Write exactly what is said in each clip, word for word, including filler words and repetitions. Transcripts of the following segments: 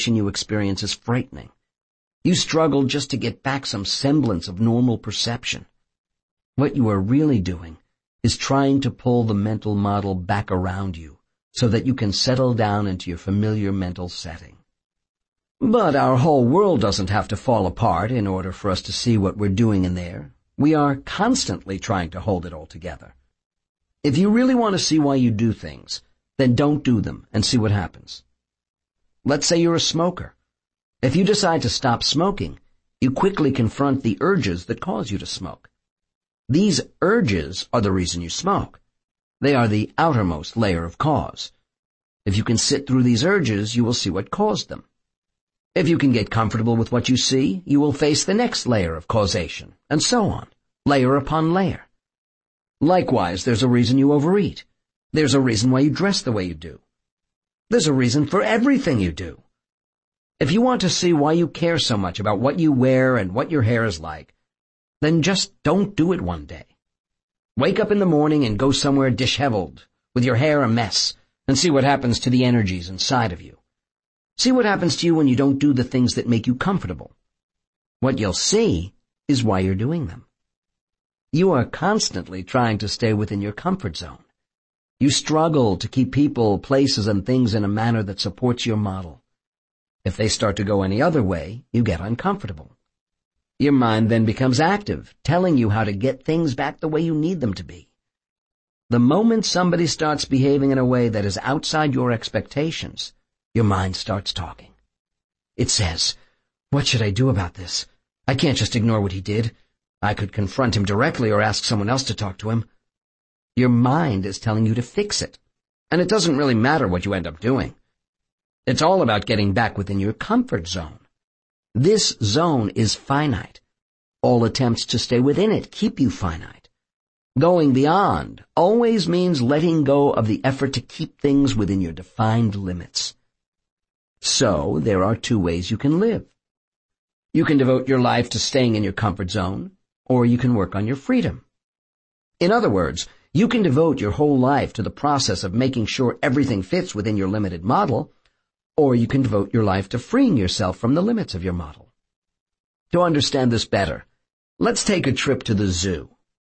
sensation you experience is frightening. You struggle just to get back some semblance of normal perception. What you are really doing is trying to pull the mental model back around you so that you can settle down into your familiar mental setting. But our whole world doesn't have to fall apart in order for us to see what we're doing in there. We are constantly trying to hold it all together. If you really want to see why you do things, then don't do them and see what happens. Let's say you're a smoker. If you decide to stop smoking, you quickly confront the urges that cause you to smoke. These urges are the reason you smoke. They are the outermost layer of cause. If you can sit through these urges, you will see what caused them. If you can get comfortable with what you see, you will face the next layer of causation, and so on, layer upon layer. Likewise, there's a reason you overeat. There's a reason why you dress the way you do. There's a reason for everything you do. If you want to see why you care so much about what you wear and what your hair is like, then just don't do it one day. Wake up in the morning and go somewhere disheveled, with your hair a mess, and see what happens to the energies inside of you. See what happens to you when you don't do the things that make you comfortable. What you'll see is why you're doing them. You are constantly trying to stay within your comfort zone. You struggle to keep people, places, and things in a manner that supports your model. If they start to go any other way, you get uncomfortable. Your mind then becomes active, telling you how to get things back the way you need them to be. The moment somebody starts behaving in a way that is outside your expectations, your mind starts talking. It says, "What should I do about this? I can't just ignore what he did. I could confront him directly or ask someone else to talk to him." Your mind is telling you to fix it, and it doesn't really matter what you end up doing. It's all about getting back within your comfort zone. This zone is finite. All attempts to stay within it keep you finite. Going beyond always means letting go of the effort to keep things within your defined limits. So, there are two ways you can live. You can devote your life to staying in your comfort zone, or you can work on your freedom. In other words, you can devote your whole life to the process of making sure everything fits within your limited model, or you can devote your life to freeing yourself from the limits of your model. To understand this better, let's take a trip to the zoo.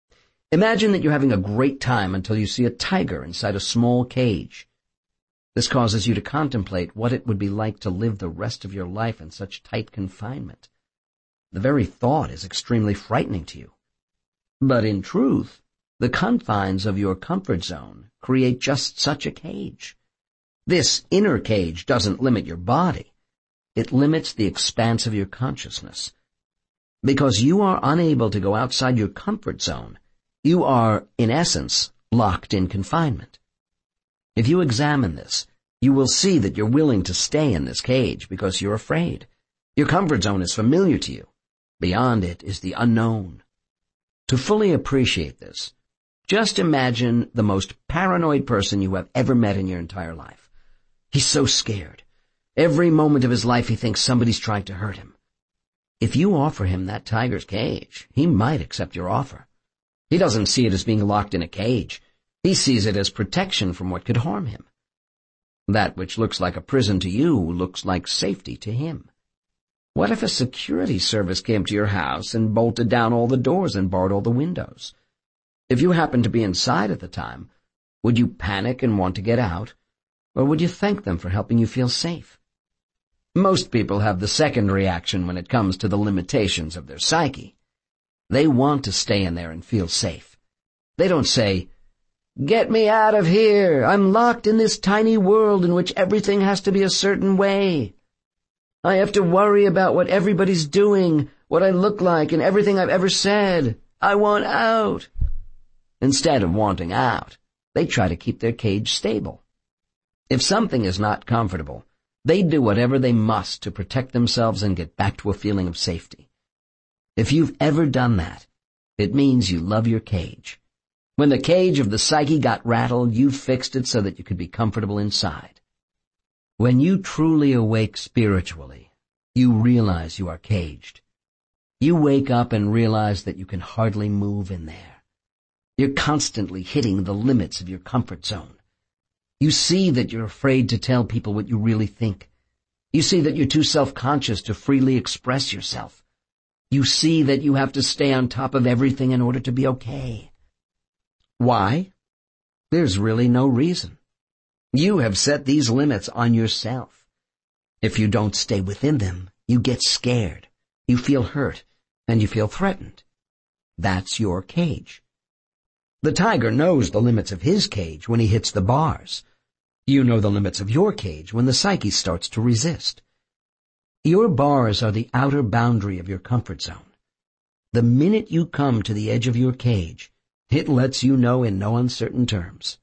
Imagine that you're having a great time until you see a tiger inside a small cage. This causes you to contemplate what it would be like to live the rest of your life in such tight confinement. The very thought is extremely frightening to you. But in truth, the confines of your comfort zone create just such a cage. This inner cage doesn't limit your body. It limits the expanse of your consciousness. Because you are unable to go outside your comfort zone, you are, in essence, locked in confinement. If you examine this, you will see that you're willing to stay in this cage because you're afraid. Your comfort zone is familiar to you. Beyond it is the unknown. To fully appreciate this, just imagine the most paranoid person you have ever met in your entire life. He's so scared. Every moment of his life he thinks somebody's trying to hurt him. If you offer him that tiger's cage, he might accept your offer. He doesn't see it as being locked in a cage. He sees it as protection from what could harm him. That which looks like a prison to you looks like safety to him. What if a security service came to your house and bolted down all the doors and barred all the windows? If you happened to be inside at the time, would you panic and want to get out? Or would you thank them for helping you feel safe? Most people have the second reaction when it comes to the limitations of their psyche. They want to stay in there and feel safe. They don't say, "Get me out of here! I'm locked in this tiny world in which everything has to be a certain way. I have to worry about what everybody's doing, what I look like, and everything I've ever said. I want out." Instead of wanting out, they try to keep their cage stable. If something is not comfortable, they do whatever they must to protect themselves and get back to a feeling of safety. If you've ever done that, it means you love your cage. When the cage of the psyche got rattled, you fixed it so that you could be comfortable inside. When you truly awake spiritually, you realize you are caged. You wake up and realize that you can hardly move in there. You're constantly hitting the limits of your comfort zone. You see that you're afraid to tell people what you really think. You see that you're too self-conscious to freely express yourself. You see that you have to stay on top of everything in order to be okay. Why? There's really no reason. You have set these limits on yourself. If you don't stay within them, you get scared, you feel hurt, and you feel threatened. That's your cage. The tiger knows the limits of his cage when he hits the bars. You know the limits of your cage when the psyche starts to resist. Your bars are the outer boundary of your comfort zone. The minute you come to the edge of your cage, it lets you know in no uncertain terms.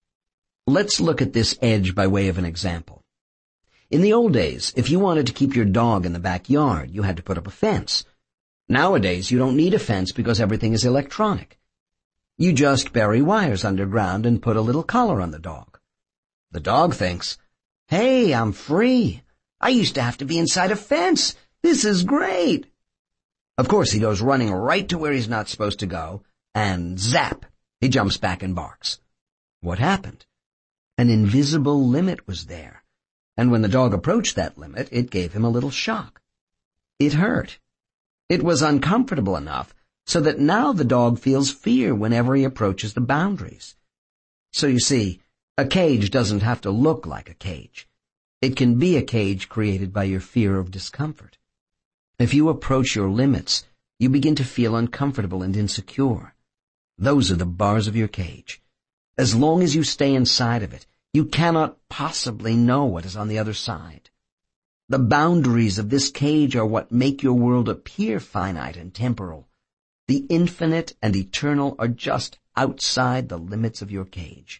Let's look at this edge by way of an example. In the old days, if you wanted to keep your dog in the backyard, you had to put up a fence. Nowadays, you don't need a fence because everything is electronic. You just bury wires underground and put a little collar on the dog. The dog thinks, "Hey, I'm free. I used to have to be inside a fence. This is great." Of course, he goes running right to where he's not supposed to go, and zap, he jumps back and barks. What happened? An invisible limit was there, and when the dog approached that limit, it gave him a little shock. It hurt. It was uncomfortable enough so that now the dog feels fear whenever he approaches the boundaries. So you see, a cage doesn't have to look like a cage. It can be a cage created by your fear of discomfort. If you approach your limits, you begin to feel uncomfortable and insecure. Those are the bars of your cage. As long as you stay inside of it, you cannot possibly know what is on the other side. The boundaries of this cage are what make your world appear finite and temporal. The infinite and eternal are just outside the limits of your cage.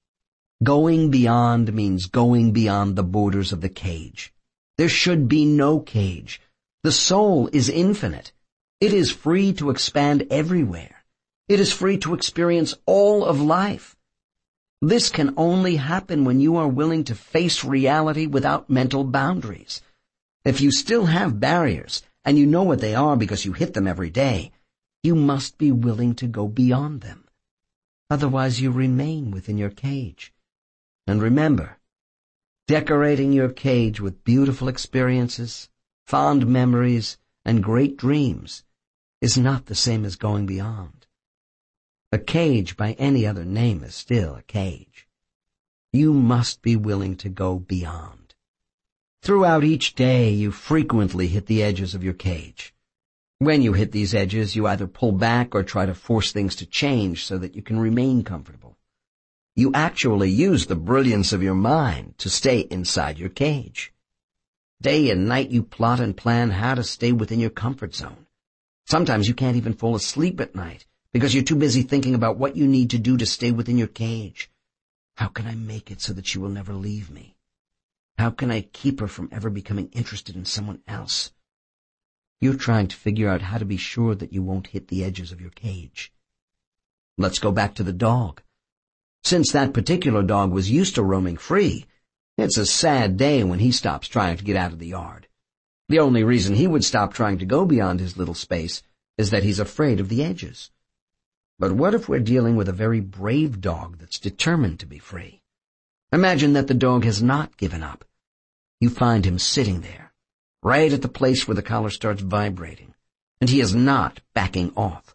Going beyond means going beyond the borders of the cage. There should be no cage. The soul is infinite. It is free to expand everywhere. It is free to experience all of life. This can only happen when you are willing to face reality without mental boundaries. If you still have barriers, and you know what they are because you hit them every day, you must be willing to go beyond them. Otherwise you remain within your cage. And remember, decorating your cage with beautiful experiences, fond memories, and great dreams is not the same as going beyond. A cage by any other name is still a cage. You must be willing to go beyond. Throughout each day, you frequently hit the edges of your cage. When you hit these edges, you either pull back or try to force things to change so that you can remain comfortable. You actually use the brilliance of your mind to stay inside your cage. Day and night you plot and plan how to stay within your comfort zone. Sometimes you can't even fall asleep at night because you're too busy thinking about what you need to do to stay within your cage. How can I make it so that she will never leave me? How can I keep her from ever becoming interested in someone else? You're trying to figure out how to be sure that you won't hit the edges of your cage. Let's go back to the dog. Since that particular dog was used to roaming free, it's a sad day when he stops trying to get out of the yard. The only reason he would stop trying to go beyond his little space is that he's afraid of the edges. But what if we're dealing with a very brave dog that's determined to be free? Imagine that the dog has not given up. You find him sitting there, right at the place where the collar starts vibrating, and he is not backing off.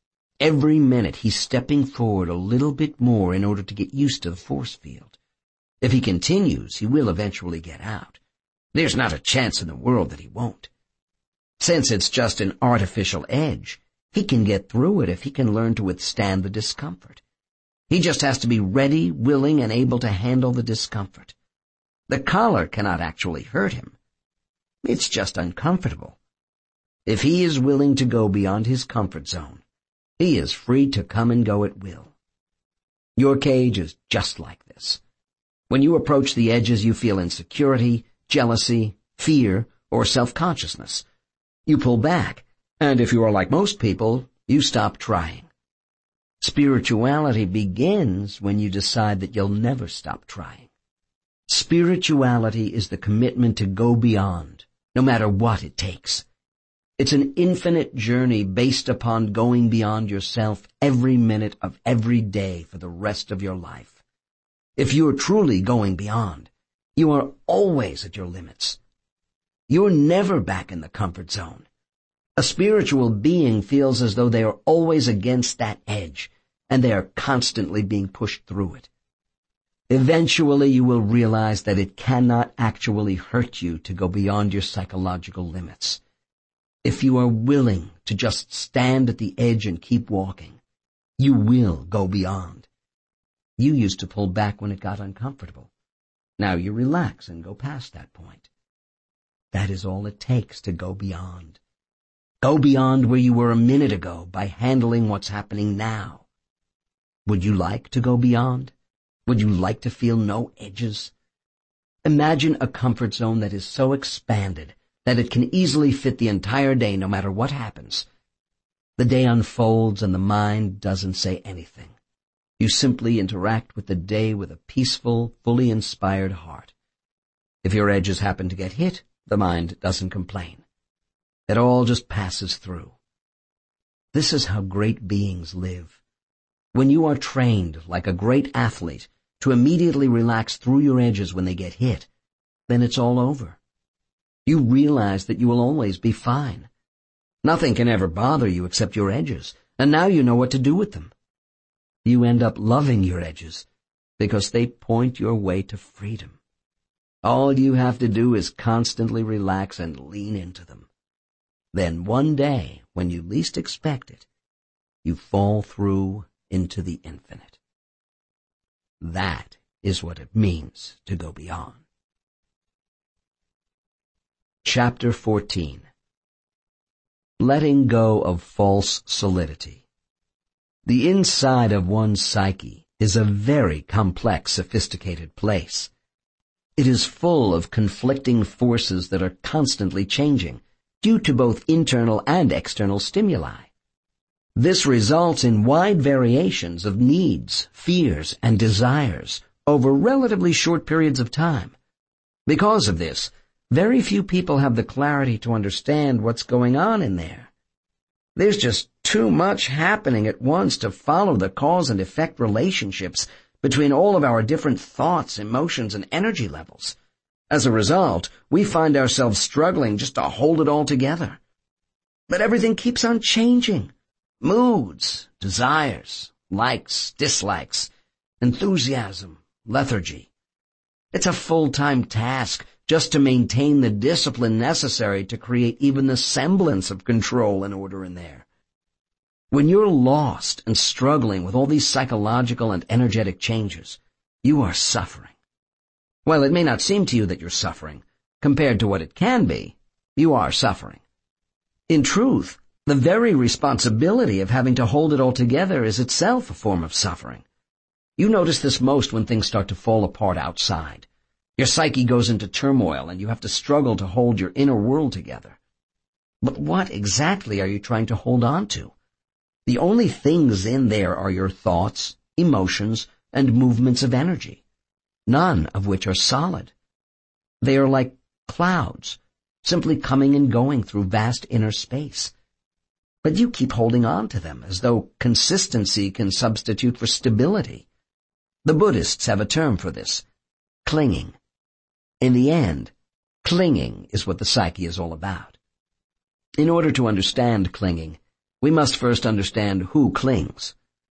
Every minute he's stepping forward a little bit more in order to get used to the force field. If he continues, he will eventually get out. There's not a chance in the world that he won't. Since it's just an artificial edge, he can get through it if he can learn to withstand the discomfort. He just has to be ready, willing, and able to handle the discomfort. The collar cannot actually hurt him. It's just uncomfortable. If he is willing to go beyond his comfort zone, he is free to come and go at will. Your cage is just like this. When you approach the edges, you feel insecurity, jealousy, fear, or self-consciousness. You pull back, and if you are like most people, you stop trying. Spirituality begins when you decide that you'll never stop trying. Spirituality is the commitment to go beyond, no matter what it takes. It's an infinite journey based upon going beyond yourself every minute of every day for the rest of your life. If you are truly going beyond, you are always at your limits. You're never back in the comfort zone. A spiritual being feels as though they are always against that edge, and they are constantly being pushed through it. Eventually you will realize that it cannot actually hurt you to go beyond your psychological limits. If you are willing to just stand at the edge and keep walking, you will go beyond. You used to pull back when it got uncomfortable. Now you relax and go past that point. That is all it takes to go beyond. Go beyond where you were a minute ago by handling what's happening now. Would you like to go beyond? Would you like to feel no edges? Imagine a comfort zone that is so expanded that it can easily fit the entire day no matter what happens. The day unfolds and the mind doesn't say anything. You simply interact with the day with a peaceful, fully inspired heart. If your edges happen to get hit, the mind doesn't complain. It all just passes through. This is how great beings live. When you are trained like a great athlete to immediately relax through your edges when they get hit, then it's all over. You realize that you will always be fine. Nothing can ever bother you except your edges, and now you know what to do with them. You end up loving your edges because they point your way to freedom. All you have to do is constantly relax and lean into them. Then one day, when you least expect it, you fall through into the infinite. That is what it means to go beyond. Chapter fourteen. Letting go of false solidity. The inside of one's psyche is a very complex, sophisticated place. It is full of conflicting forces that are constantly changing, due to both internal and external stimuli. This results in wide variations of needs, fears, and desires over relatively short periods of time. Because of this, very few people have the clarity to understand what's going on in there. There's just too much happening at once to follow the cause and effect relationships between all of our different thoughts, emotions, and energy levels. As a result, we find ourselves struggling just to hold it all together. But everything keeps on changing. Moods, desires, likes, dislikes, enthusiasm, lethargy. It's a full-time task just to maintain the discipline necessary to create even the semblance of control and order in there. When you're lost and struggling with all these psychological and energetic changes, you are suffering. While it may not seem to you that you're suffering, compared to what it can be, you are suffering. In truth, the very responsibility of having to hold it all together is itself a form of suffering. You notice this most when things start to fall apart outside. Your psyche goes into turmoil and you have to struggle to hold your inner world together. But what exactly are you trying to hold on to? The only things in there are your thoughts, emotions, and movements of energy, none of which are solid. They are like clouds, simply coming and going through vast inner space. But you keep holding on to them as though consistency can substitute for stability. The Buddhists have a term for this, clinging. In the end, clinging is what the psyche is all about. In order to understand clinging, we must first understand who clings.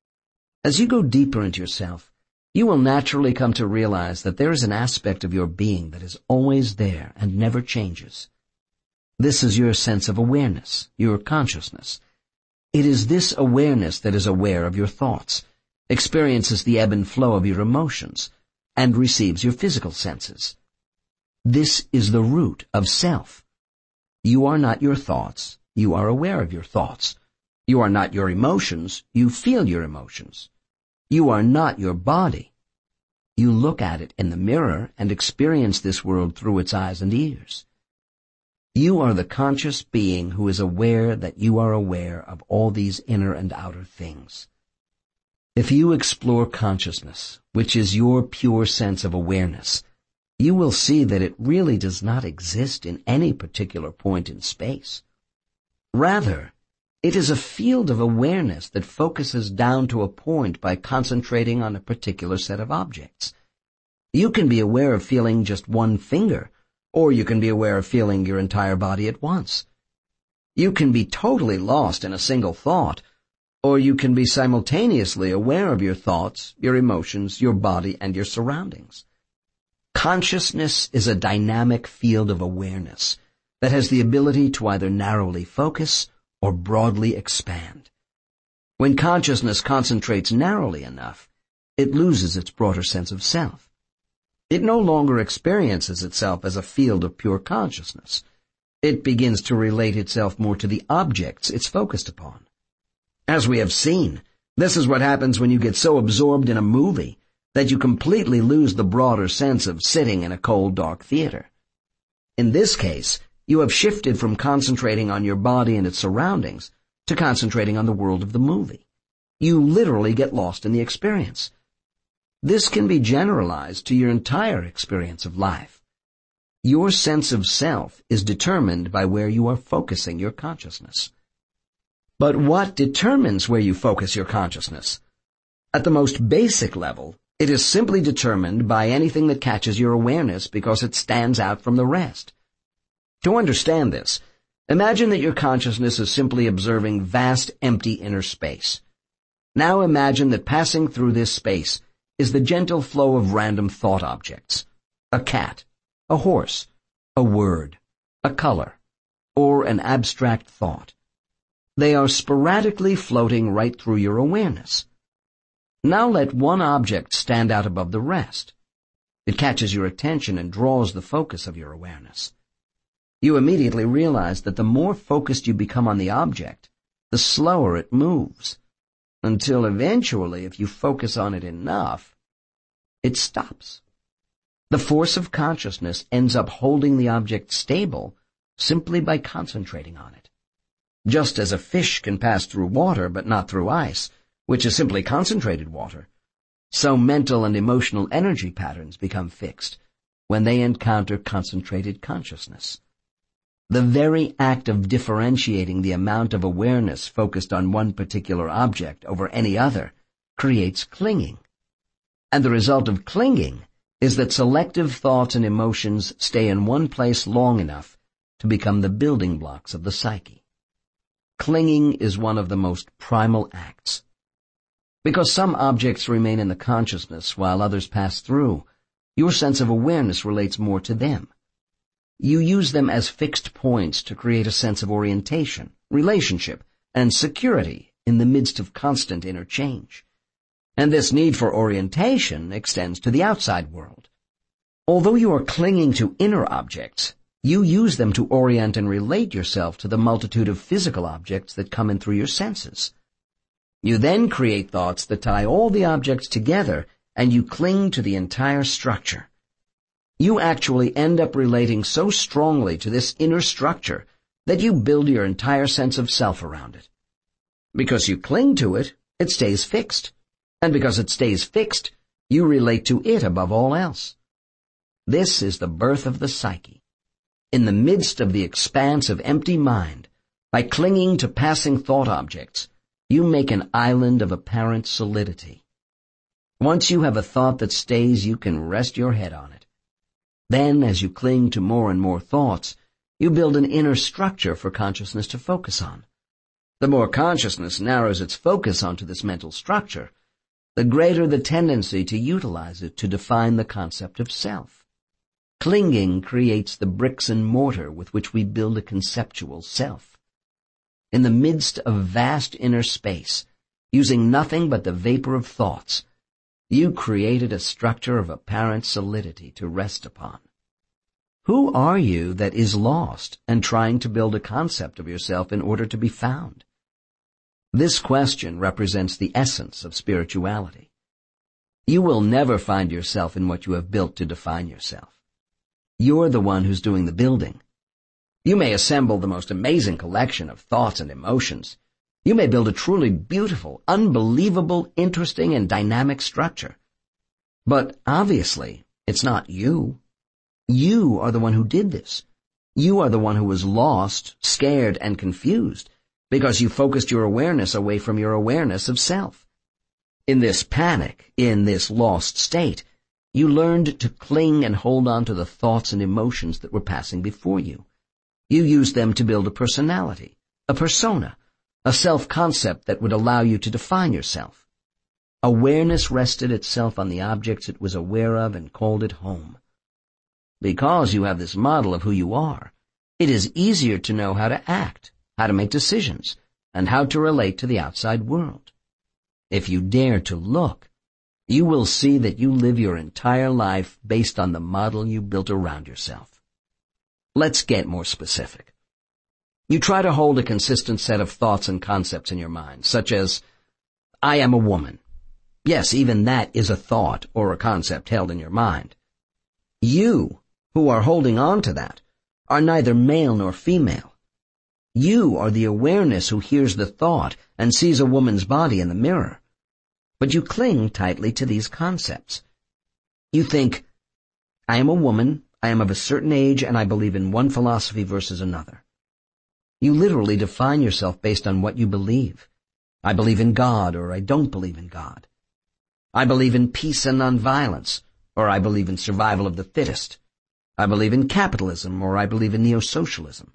As you go deeper into yourself, you will naturally come to realize that there is an aspect of your being that is always there and never changes. This is your sense of awareness, your consciousness. It is this awareness that is aware of your thoughts, experiences the ebb and flow of your emotions, and receives your physical senses. This is the root of self. You are not your thoughts, you are aware of your thoughts. You are not your emotions, you feel your emotions. You are not your body. You look at it in the mirror and experience this world through its eyes and ears. You are the conscious being who is aware that you are aware of all these inner and outer things. If you explore consciousness, which is your pure sense of awareness, you will see that it really does not exist in any particular point in space. Rather, it is a field of awareness that focuses down to a point by concentrating on a particular set of objects. You can be aware of feeling just one finger, or you can be aware of feeling your entire body at once. You can be totally lost in a single thought, or you can be simultaneously aware of your thoughts, your emotions, your body, and your surroundings. Consciousness is a dynamic field of awareness that has the ability to either narrowly focus or broadly expand. When consciousness concentrates narrowly enough, it loses its broader sense of self. It no longer experiences itself as a field of pure consciousness. It begins to relate itself more to the objects it's focused upon. As we have seen, this is what happens when you get so absorbed in a movie that you completely lose the broader sense of sitting in a cold, dark theater. In this case, you have shifted from concentrating on your body and its surroundings to concentrating on the world of the movie. You literally get lost in the experience. This can be generalized to your entire experience of life. Your sense of self is determined by where you are focusing your consciousness. But what determines where you focus your consciousness? At the most basic level, it is simply determined by anything that catches your awareness because it stands out from the rest. To understand this, imagine that your consciousness is simply observing vast, empty inner space. Now imagine that passing through this space is the gentle flow of random thought objects: a cat, a horse, a word, a color, or an abstract thought. They are sporadically floating right through your awareness. Now let one object stand out above the rest. It catches your attention and draws the focus of your awareness. You immediately realize that the more focused you become on the object, the slower it moves, until eventually, if you focus on it enough, it stops. The force of consciousness ends up holding the object stable simply by concentrating on it. Just as a fish can pass through water but not through ice, which is simply concentrated water, so mental and emotional energy patterns become fixed when they encounter concentrated consciousness. The very act of differentiating the amount of awareness focused on one particular object over any other creates clinging. And the result of clinging is that selective thoughts and emotions stay in one place long enough to become the building blocks of the psyche. Clinging is one of the most primal acts. Because some objects remain in the consciousness while others pass through, your sense of awareness relates more to them. You use them as fixed points to create a sense of orientation, relationship, and security in the midst of constant interchange. And this need for orientation extends to the outside world. Although you are clinging to inner objects, you use them to orient and relate yourself to the multitude of physical objects that come in through your senses. You then create thoughts that tie all the objects together, and you cling to the entire structure. You actually end up relating so strongly to this inner structure that you build your entire sense of self around it. Because you cling to it, it stays fixed. And because it stays fixed, you relate to it above all else. This is the birth of the psyche. In the midst of the expanse of empty mind, by clinging to passing thought objects, you make an island of apparent solidity. Once you have a thought that stays, you can rest your head on it. Then, as you cling to more and more thoughts, you build an inner structure for consciousness to focus on. The more consciousness narrows its focus onto this mental structure, the greater the tendency to utilize it to define the concept of self. Clinging creates the bricks and mortar with which we build a conceptual self. In the midst of vast inner space, using nothing but the vapor of thoughts, you created a structure of apparent solidity to rest upon. Who are you that is lost and trying to build a concept of yourself in order to be found? This question represents the essence of spirituality. You will never find yourself in what you have built to define yourself. You're the one who's doing the building. You may assemble the most amazing collection of thoughts and emotions. You may build a truly beautiful, unbelievable, interesting, and dynamic structure. But obviously, it's not you. You are the one who did this. You are the one who was lost, scared, and confused because you focused your awareness away from your awareness of self. In this panic, in this lost state, You learned to cling and hold on to the thoughts and emotions that were passing before you. You used them to build a personality, a persona, a self-concept that would allow you to define yourself. Awareness rested itself on the objects it was aware of and called it home. Because you have this model of who you are, it is easier to know how to act, how to make decisions, and how to relate to the outside world. If you dare to look, you will see that you live your entire life based on the model you built around yourself. Let's get more specific. You try to hold a consistent set of thoughts and concepts in your mind, such as, I am a woman. Yes, even that is a thought or a concept held in your mind. You, who are holding on to that, are neither male nor female. You are the awareness who hears the thought and sees a woman's body in the mirror. But you cling tightly to these concepts. You think, I am a woman, I am of a certain age, and I believe in one philosophy versus another. You literally define yourself based on what you believe. I believe in God, or I don't believe in God. I believe in peace and nonviolence, or I believe in survival of the fittest. I believe in capitalism, or I believe in neo-socialism.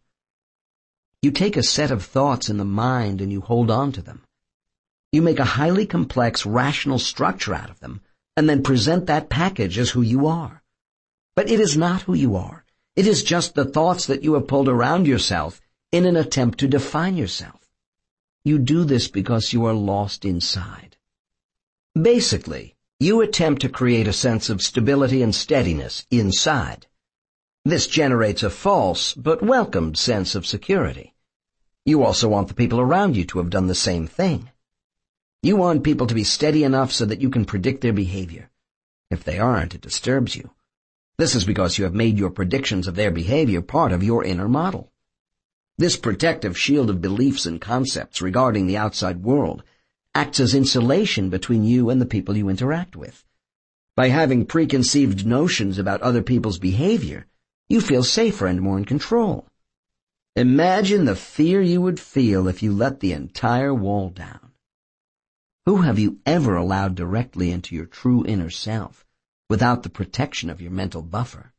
You take a set of thoughts in the mind and you hold on to them. You make a highly complex, rational structure out of them, and then present that package as who you are. But it is not who you are. It is just the thoughts that you have pulled around yourself in an attempt to define yourself. You do this because you are lost inside. Basically, you attempt to create a sense of stability and steadiness inside. This generates a false but welcomed sense of security. You also want the people around you to have done the same thing. You want people to be steady enough so that you can predict their behavior. If they aren't, it disturbs you. This is because you have made your predictions of their behavior part of your inner model. This protective shield of beliefs and concepts regarding the outside world acts as insulation between you and the people you interact with. By having preconceived notions about other people's behavior, you feel safer and more in control. Imagine the fear you would feel if you let the entire wall down. Who have you ever allowed directly into your true inner self without the protection of your mental buffer?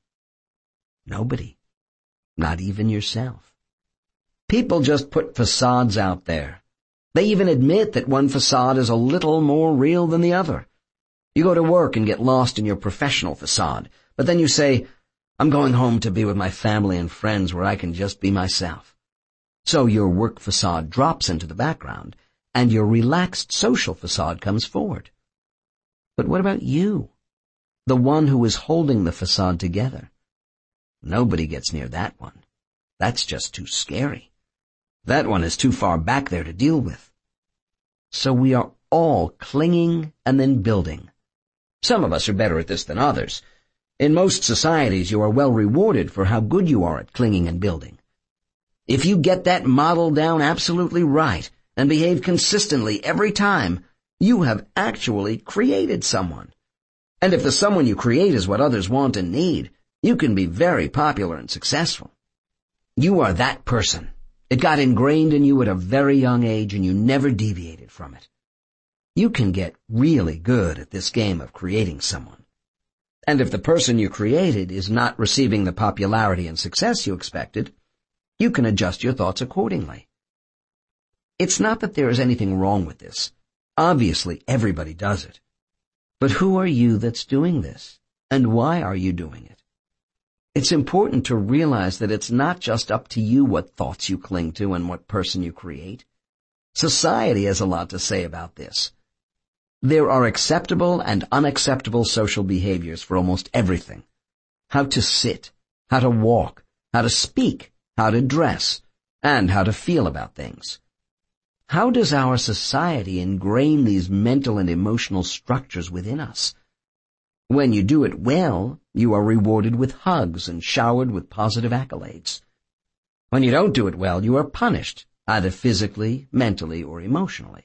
Nobody. Not even yourself. People just put facades out there. They even admit that one facade is a little more real than the other. You go to work and get lost in your professional facade, but then you say, I'm going home to be with my family and friends where I can just be myself. So your work facade drops into the background, and your relaxed social facade comes forward. But what about you, the one who is holding the facade together? Nobody gets near that one. That's just too scary. That one is too far back there to deal with. So we are all clinging and then building. Some of us are better at this than others. In most societies, you are well rewarded for how good you are at clinging and building. If you get that model down absolutely right and behave consistently every time, you have actually created someone. And if the someone you create is what others want and need, you can be very popular and successful. You are that person. It got ingrained in you at a very young age and you never deviated from it. You can get really good at this game of creating someone. And if the person you created is not receiving the popularity and success you expected, you can adjust your thoughts accordingly. It's not that there is anything wrong with this. Obviously, everybody does it. But who are you that's doing this? And why are you doing it? It's important to realize that it's not just up to you what thoughts you cling to and what person you create. Society has a lot to say about this. There are acceptable and unacceptable social behaviors for almost everything. How to sit, how to walk, how to speak, how to dress, and how to feel about things. How does our society ingrain these mental and emotional structures within us? When you do it well, you are rewarded with hugs and showered with positive accolades. When you don't do it well, you are punished, either physically, mentally, or emotionally.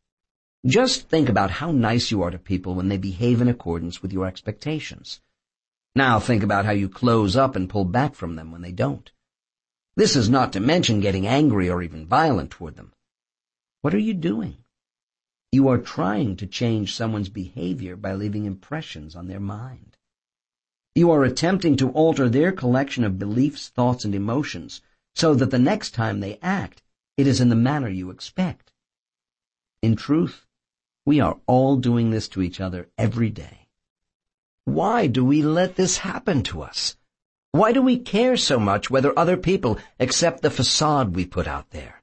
Just think about how nice you are to people when they behave in accordance with your expectations. Now think about how you close up and pull back from them when they don't. This is not to mention getting angry or even violent toward them. What are you doing? You are trying to change someone's behavior by leaving impressions on their mind. You are attempting to alter their collection of beliefs, thoughts, and emotions so that the next time they act, it is in the manner you expect. In truth, we are all doing this to each other every day. Why do we let this happen to us? Why do we care so much whether other people accept the facade we put out there?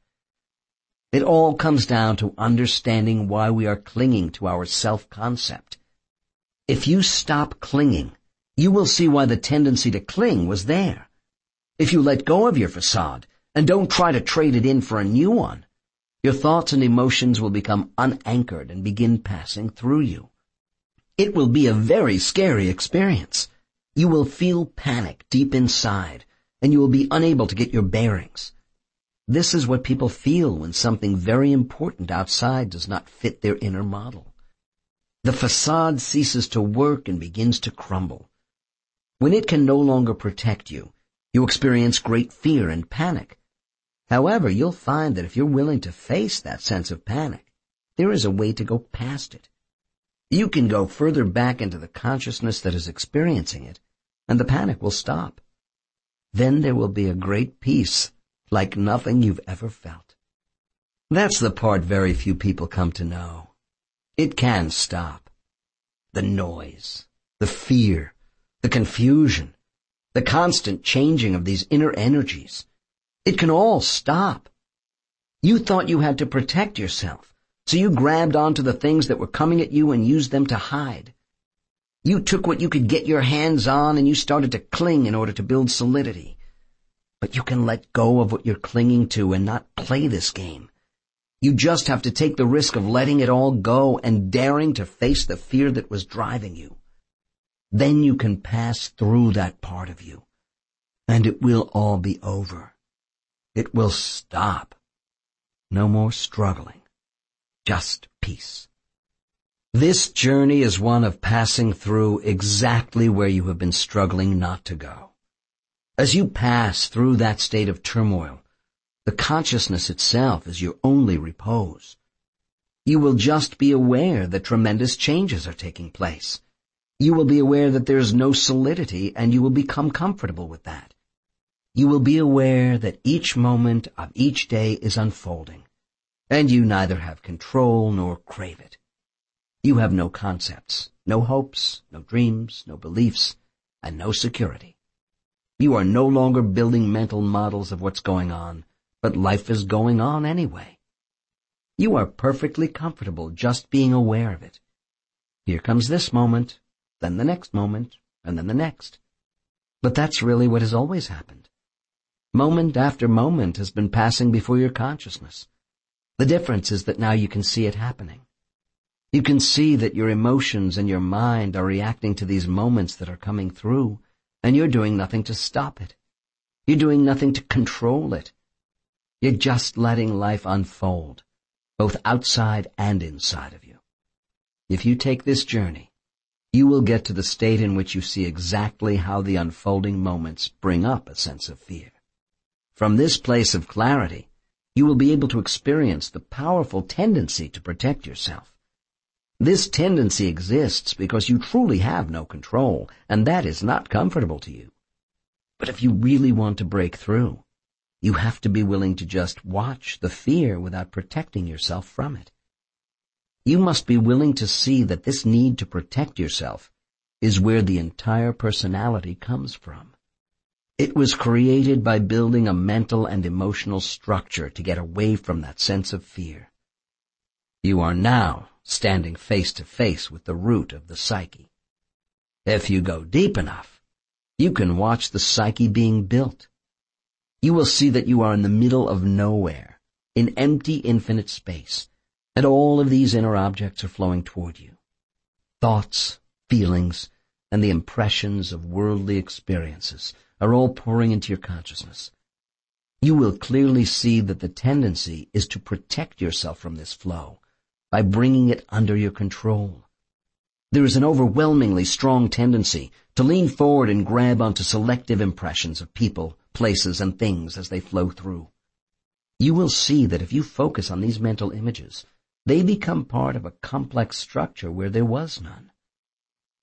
It all comes down to understanding why we are clinging to our self-concept. If you stop clinging, you will see why the tendency to cling was there. If you let go of your facade and don't try to trade it in for a new one, your thoughts and emotions will become unanchored and begin passing through you. It will be a very scary experience. You will feel panic deep inside, and you will be unable to get your bearings. This is what people feel when something very important outside does not fit their inner model. The facade ceases to work and begins to crumble. When it can no longer protect you, you experience great fear and panic. However, you'll find that if you're willing to face that sense of panic, there is a way to go past it. You can go further back into the consciousness that is experiencing it, and the panic will stop. Then there will be a great peace, like nothing you've ever felt. That's the part very few people come to know. It can stop. The noise, the fear, the confusion, the constant changing of these inner energies. It can all stop. You thought you had to protect yourself, so you grabbed onto the things that were coming at you and used them to hide. You took what you could get your hands on and you started to cling in order to build solidity. But you can let go of what you're clinging to and not play this game. You just have to take the risk of letting it all go and daring to face the fear that was driving you. Then you can pass through that part of you, and it will all be over. It will stop. No more struggling. Just peace. This journey is one of passing through exactly where you have been struggling not to go. As you pass through that state of turmoil, the consciousness itself is your only repose. You will just be aware that tremendous changes are taking place. You will be aware that there is no solidity, and you will become comfortable with that. You will be aware that each moment of each day is unfolding, and you neither have control nor crave it. You have no concepts, no hopes, no dreams, no beliefs, and no security. You are no longer building mental models of what's going on, but life is going on anyway. You are perfectly comfortable just being aware of it. Here comes this moment, then the next moment, and then the next. But that's really what has always happened. Moment after moment has been passing before your consciousness. The difference is that now you can see it happening. You can see that your emotions and your mind are reacting to these moments that are coming through, and you're doing nothing to stop it. You're doing nothing to control it. You're just letting life unfold, both outside and inside of you. If you take this journey, you will get to the state in which you see exactly how the unfolding moments bring up a sense of fear. From this place of clarity, you will be able to experience the powerful tendency to protect yourself. This tendency exists because you truly have no control, and that is not comfortable to you. But if you really want to break through, you have to be willing to just watch the fear without protecting yourself from it. You must be willing to see that this need to protect yourself is where the entire personality comes from. It was created by building a mental and emotional structure to get away from that sense of fear. You are now standing face to face with the root of the psyche. If you go deep enough, you can watch the psyche being built. You will see that you are in the middle of nowhere, in empty infinite space, and all of these inner objects are flowing toward you. Thoughts, feelings, and the impressions of worldly experiences are all pouring into your consciousness. You will clearly see that the tendency is to protect yourself from this flow by bringing it under your control. There is an overwhelmingly strong tendency to lean forward and grab onto selective impressions of people, places, and things as they flow through. You will see that if you focus on these mental images, they become part of a complex structure where there was none.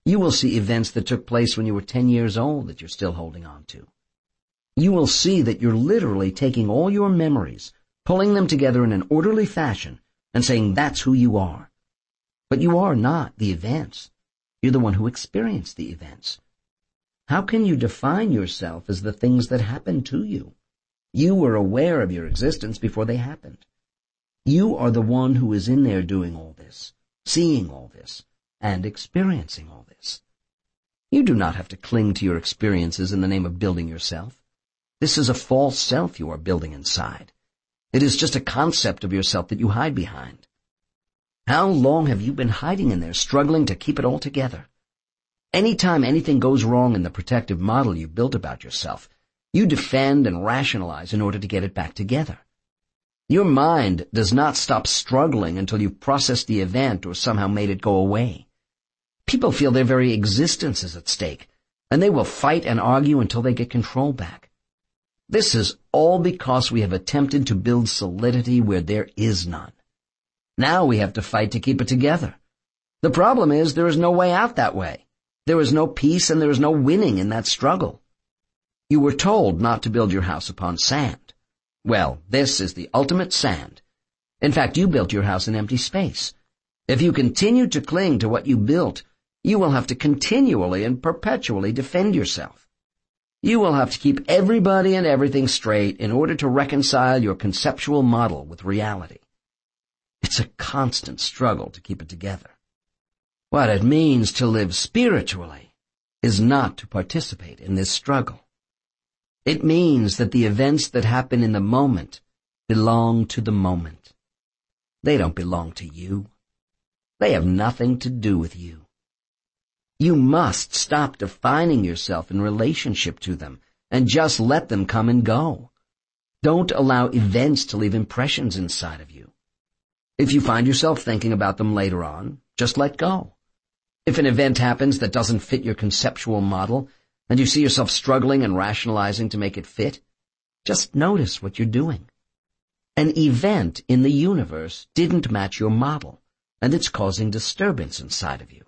You will see events that took place when you were ten years old that you're still holding on to. You will see that you're literally taking all your memories, pulling them together in an orderly fashion, and saying that's who you are. But you are not the events. You're the one who experienced the events. How can you define yourself as the things that happened to you? You were aware of your existence before they happened. You are the one who is in there doing all this, seeing all this, and experiencing all this. You do not have to cling to your experiences in the name of building yourself. This is a false self you are building inside. It is just a concept of yourself that you hide behind. How long have you been hiding in there, struggling to keep it all together? Anytime anything goes wrong in the protective model you built about yourself, you defend and rationalize in order to get it back together. Your mind does not stop struggling until you've processed the event or somehow made it go away. People feel their very existence is at stake, and they will fight and argue until they get control back. This is all because we have attempted to build solidity where there is none. Now we have to fight to keep it together. The problem is there is no way out that way. There is no peace and there is no winning in that struggle. You were told not to build your house upon sand. Well, this is the ultimate sand. In fact, you built your house in empty space. If you continue to cling to what you built, you will have to continually and perpetually defend yourself. You will have to keep everybody and everything straight in order to reconcile your conceptual model with reality. It's a constant struggle to keep it together. What it means to live spiritually is not to participate in this struggle. It means that the events that happen in the moment belong to the moment. They don't belong to you. They have nothing to do with you. You must stop defining yourself in relationship to them and just let them come and go. Don't allow events to leave impressions inside of you. If you find yourself thinking about them later on, just let go. If an event happens that doesn't fit your conceptual model, and you see yourself struggling and rationalizing to make it fit, just notice what you're doing. An event in the universe didn't match your model, and it's causing disturbance inside of you.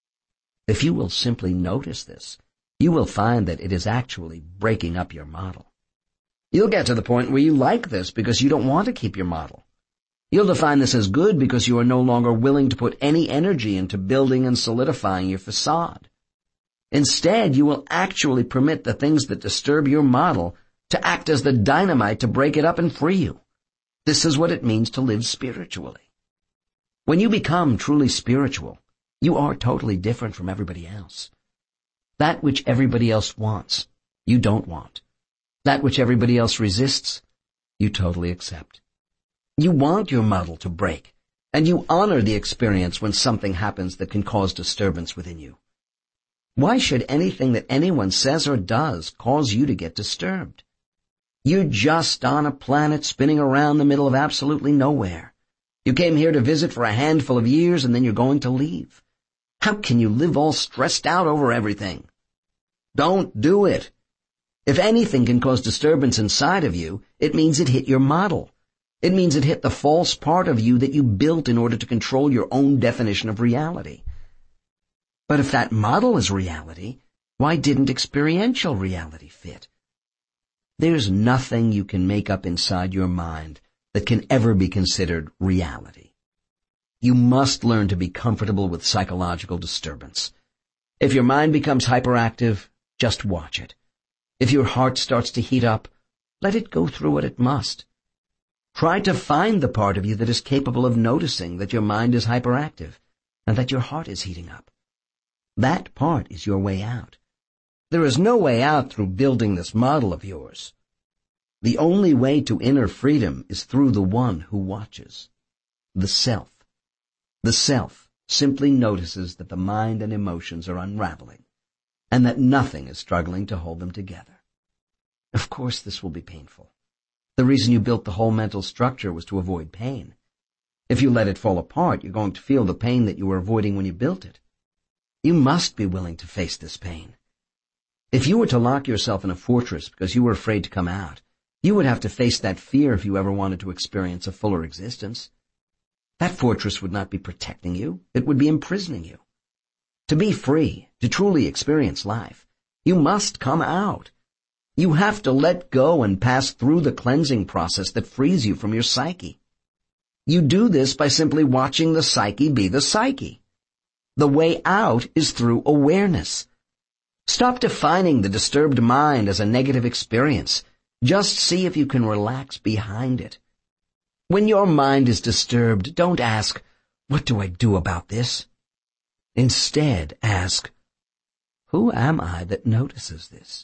If you will simply notice this, you will find that it is actually breaking up your model. You'll get to the point where you like this because you don't want to keep your model. You'll define this as good because you are no longer willing to put any energy into building and solidifying your facade. Instead, you will actually permit the things that disturb your model to act as the dynamite to break it up and free you. This is what it means to live spiritually. When you become truly spiritual, you are totally different from everybody else. That which everybody else wants, you don't want. That which everybody else resists, you totally accept. You want your model to break, and you honor the experience when something happens that can cause disturbance within you. Why should anything that anyone says or does cause you to get disturbed? You're just on a planet spinning around the middle of absolutely nowhere. You came here to visit for a handful of years and then you're going to leave. How can you live all stressed out over everything? Don't do it. If anything can cause disturbance inside of you, it means it hit your model. It means it hit the false part of you that you built in order to control your own definition of reality. But if that model is reality, why didn't experiential reality fit? There's nothing you can make up inside your mind that can ever be considered reality. You must learn to be comfortable with psychological disturbance. If your mind becomes hyperactive, just watch it. If your heart starts to heat up, let it go through what it must. Try to find the part of you that is capable of noticing that your mind is hyperactive and that your heart is heating up. That part is your way out. There is no way out through building this model of yours. The only way to inner freedom is through the one who watches, the self. The self simply notices that the mind and emotions are unraveling and that nothing is struggling to hold them together. Of course, this will be painful. The reason you built the whole mental structure was to avoid pain. If you let it fall apart, you're going to feel the pain that you were avoiding when you built it. You must be willing to face this pain. If you were to lock yourself in a fortress because you were afraid to come out, you would have to face that fear if you ever wanted to experience a fuller existence. That fortress would not be protecting you. It would be imprisoning you. To be free, to truly experience life, you must come out. You have to let go and pass through the cleansing process that frees you from your psyche. You do this by simply watching the psyche be the psyche. The way out is through awareness. Stop defining the disturbed mind as a negative experience. Just see if you can relax behind it. When your mind is disturbed, don't ask, "What do I do about this?" Instead, ask, "Who am I that notices this?"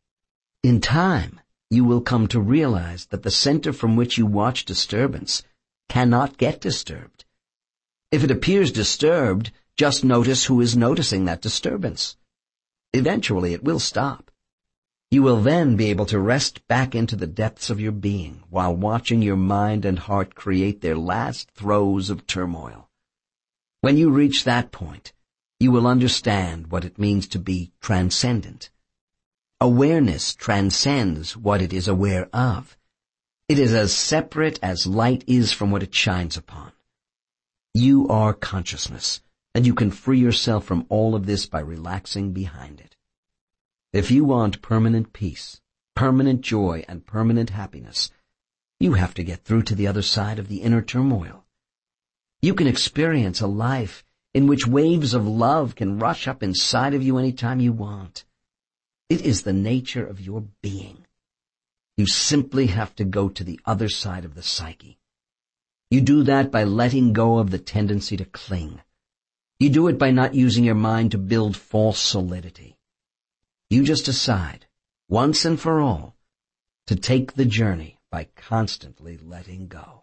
In time, you will come to realize that the center from which you watch disturbance cannot get disturbed. If it appears disturbed, just notice who is noticing that disturbance. Eventually, it will stop. You will then be able to rest back into the depths of your being while watching your mind and heart create their last throes of turmoil. When you reach that point, you will understand what it means to be transcendent. Awareness transcends what it is aware of. It is as separate as light is from what it shines upon. You are consciousness, and you can free yourself from all of this by relaxing behind it. If you want permanent peace, permanent joy, and permanent happiness, you have to get through to the other side of the inner turmoil. You can experience a life in which waves of love can rush up inside of you anytime you want. It is the nature of your being. You simply have to go to the other side of the psyche. You do that by letting go of the tendency to cling. You do it by not using your mind to build false solidity. You just decide, once and for all, to take the journey by constantly letting go.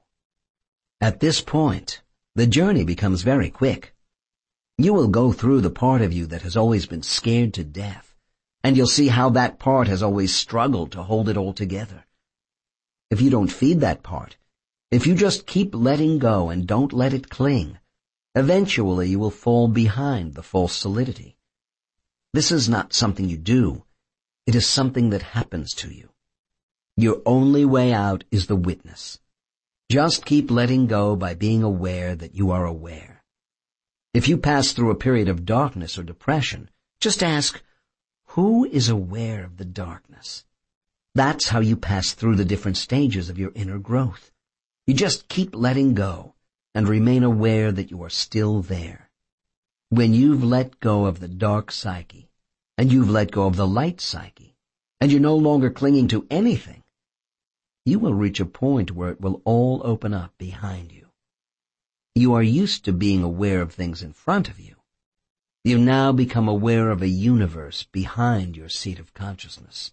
At this point, the journey becomes very quick. You will go through the part of you that has always been scared to death, and you'll see how that part has always struggled to hold it all together. If you don't feed that part, if you just keep letting go and don't let it cling, eventually you will fall behind the false solidity. This is not something you do. It is something that happens to you. Your only way out is the witness. Just keep letting go by being aware that you are aware. If you pass through a period of darkness or depression, just ask, who is aware of the darkness? That's how you pass through the different stages of your inner growth. You just keep letting go and remain aware that you are still there. When you've let go of the dark psyche, and you've let go of the light psyche, and you're no longer clinging to anything, you will reach a point where it will all open up behind you. You are used to being aware of things in front of you. You now become aware of a universe behind your seat of consciousness.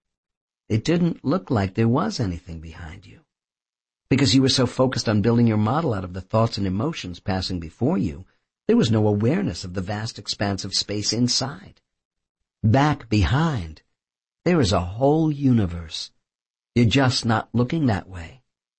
It didn't look like there was anything behind you, because you were so focused on building your model out of the thoughts and emotions passing before you. There was no awareness of the vast expanse of space inside. Back behind, there is a whole universe. You're just not looking that way.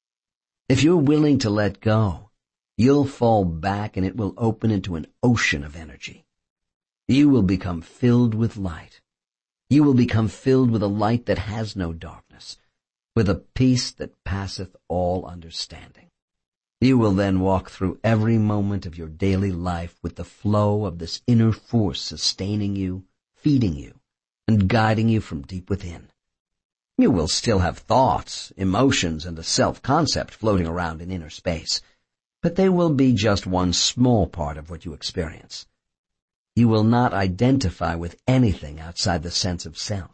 If you're willing to let go, you'll fall back and it will open into an ocean of energy. You will become filled with light. You will become filled with a light that has no darkness, with a peace that passeth all understanding. You will then walk through every moment of your daily life with the flow of this inner force sustaining you, feeding you, and guiding you from deep within. You will still have thoughts, emotions, and a self-concept floating around in inner space, but they will be just one small part of what you experience. You will not identify with anything outside the sense of self.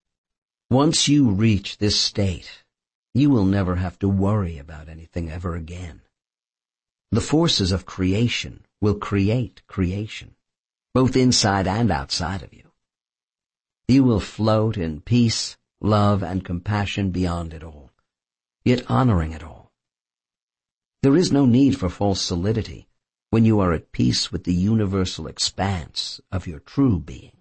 Once you reach this state, you will never have to worry about anything ever again. The forces of creation will create creation, both inside and outside of you. You will float in peace, love, and compassion beyond it all, yet honoring it all. There is no need for false solidity when you are at peace with the universal expanse of your true being.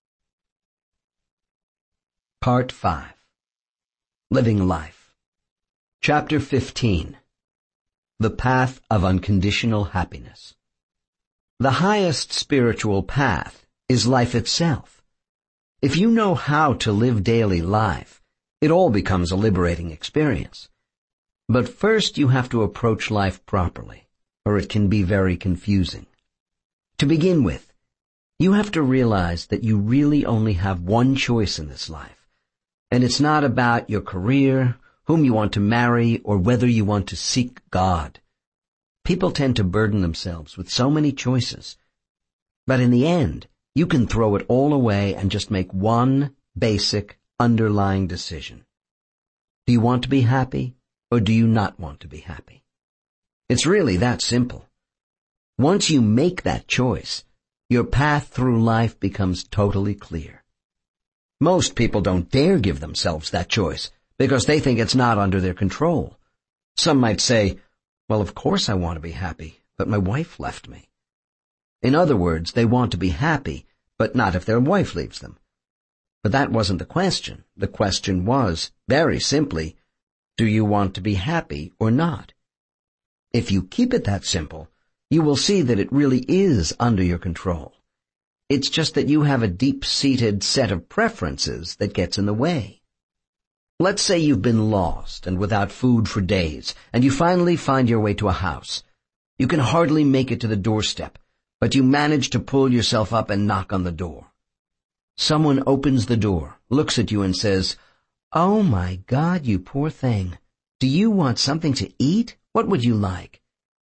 Part five. Living Life. Chapter fifteen. The Path of Unconditional Happiness. The highest spiritual path is life itself. If you know how to live daily life, it all becomes a liberating experience. But first you have to approach life properly, or it can be very confusing. To begin with, You have to realize that you really only have one choice in this life, and it's not about your career, whom you want to marry, or whether you want to seek God. People tend to burden themselves with so many choices, but in the end, you can throw it all away and just make one basic, underlying decision. Do you want to be happy, or do you not want to be happy? It's really that simple. Once you make that choice, your path through life becomes totally clear. Most people don't dare give themselves that choice because they think it's not under their control. Some might say, well, of course I want to be happy, but my wife left me. In other words, they want to be happy, but not if their wife leaves them. But that wasn't the question. The question was, very simply, do you want to be happy or not? If you keep it that simple, you will see that it really is under your control. It's just that you have a deep-seated set of preferences that gets in the way. Let's say you've been lost and without food for days, and you finally find your way to a house. You can hardly make it to the doorstep, but you manage to pull yourself up and knock on the door. Someone opens the door, looks at you and says, "Oh my God, you poor thing. Do you want something to eat? What would you like?"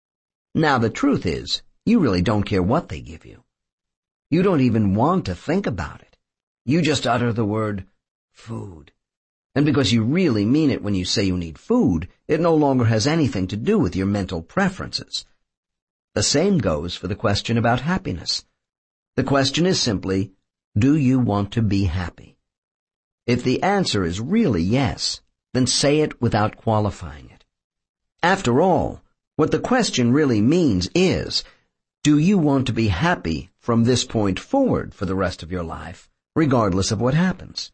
Now the truth is, you really don't care what they give you. You don't even want to think about it. You just utter the word, food. And because you really mean it when you say you need food, it no longer has anything to do with your mental preferences. The same goes for the question about happiness. The question is simply, do you want to be happy? If the answer is really yes, then say it without qualifying it. After all, what the question really means is, do you want to be happy from this point forward for the rest of your life, regardless of what happens?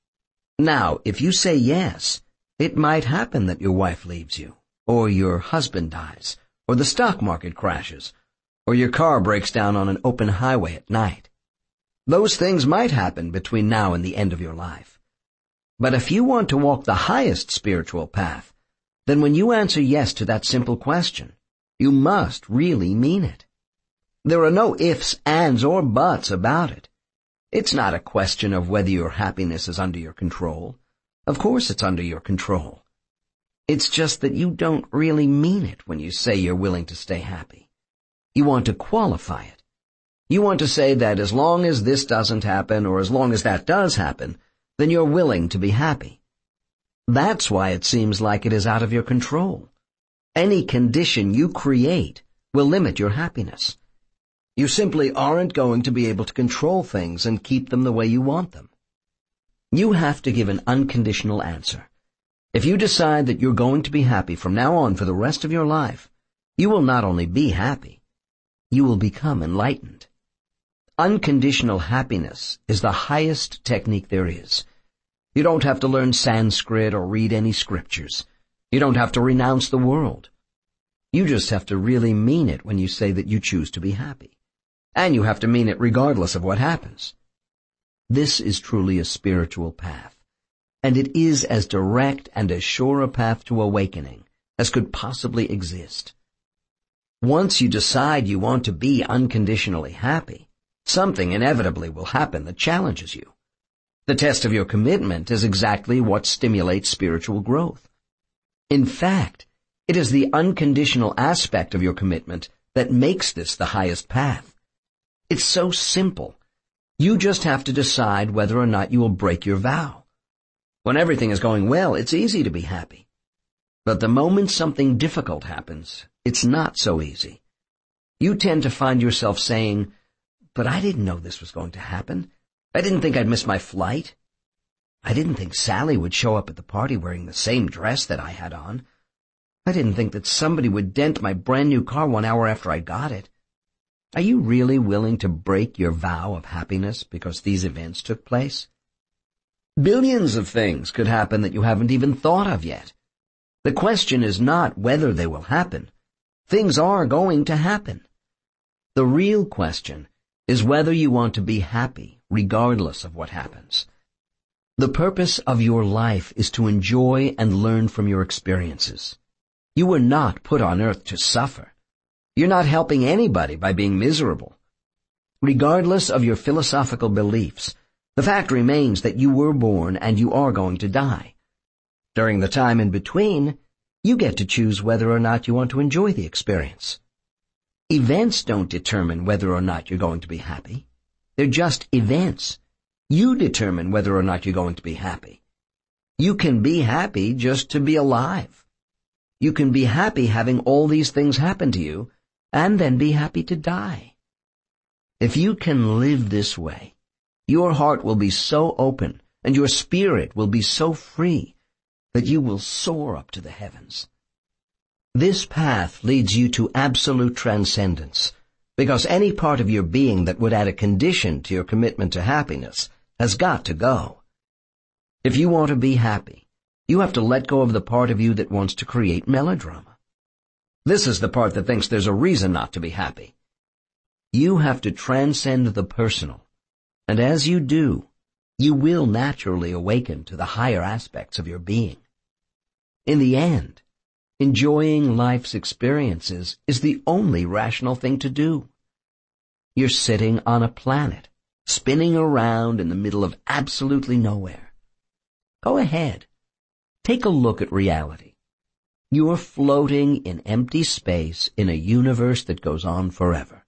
Now, if you say yes, it might happen that your wife leaves you, or your husband dies, or the stock market crashes, or your car breaks down on an open highway at night. Those things might happen between now and the end of your life. But if you want to walk the highest spiritual path, then when you answer yes to that simple question, you must really mean it. There are no ifs, ands, or buts about it. It's not a question of whether your happiness is under your control. Of course it's under your control. It's just that you don't really mean it when you say you're willing to stay happy. You want to qualify it. You want to say that as long as this doesn't happen, or as long as that does happen, then you're willing to be happy. That's why it seems like it is out of your control. Any condition you create will limit your happiness. You simply aren't going to be able to control things and keep them the way you want them. You have to give an unconditional answer. If you decide that you're going to be happy from now on for the rest of your life, you will not only be happy, you will become enlightened. Unconditional happiness is the highest technique there is. You don't have to learn Sanskrit or read any scriptures. You don't have to renounce the world. You just have to really mean it when you say that you choose to be happy. And you have to mean it regardless of what happens. This is truly a spiritual path, and it is as direct and as sure a path to awakening as could possibly exist. Once you decide you want to be unconditionally happy, something inevitably will happen that challenges you. The test of your commitment is exactly what stimulates spiritual growth. In fact, it is the unconditional aspect of your commitment that makes this the highest path. It's so simple. You just have to decide whether or not you will break your vow. When everything is going well, it's easy to be happy. But the moment something difficult happens, it's not so easy. You tend to find yourself saying, "But I didn't know this was going to happen. I didn't think I'd miss my flight. I didn't think Sally would show up at the party wearing the same dress that I had on. I didn't think that somebody would dent my brand new car one hour after I got it." Are you really willing to break your vow of happiness because these events took place? Billions of things could happen that you haven't even thought of yet. The question is not whether they will happen. Things are going to happen. The real question is whether you want to be happy regardless of what happens. The purpose of your life is to enjoy and learn from your experiences. You were not put on earth to suffer. You're not helping anybody by being miserable. Regardless of your philosophical beliefs, the fact remains that you were born and you are going to die. During the time in between, you get to choose whether or not you want to enjoy the experience. Events don't determine whether or not you're going to be happy. They're just events. You determine whether or not you're going to be happy. You can be happy just to be alive. You can be happy having all these things happen to you, and then be happy to die. If you can live this way, your heart will be so open, and your spirit will be so free, that you will soar up to the heavens. This path leads you to absolute transcendence, because any part of your being that would add a condition to your commitment to happiness has got to go. If you want to be happy, you have to let go of the part of you that wants to create melodrama. This is the part that thinks there's a reason not to be happy. You have to transcend the personal, and as you do, you will naturally awaken to the higher aspects of your being. In the end, enjoying life's experiences is the only rational thing to do. You're sitting on a planet, spinning around in the middle of absolutely nowhere. Go ahead. Take a look at reality. You're floating in empty space in a universe that goes on forever.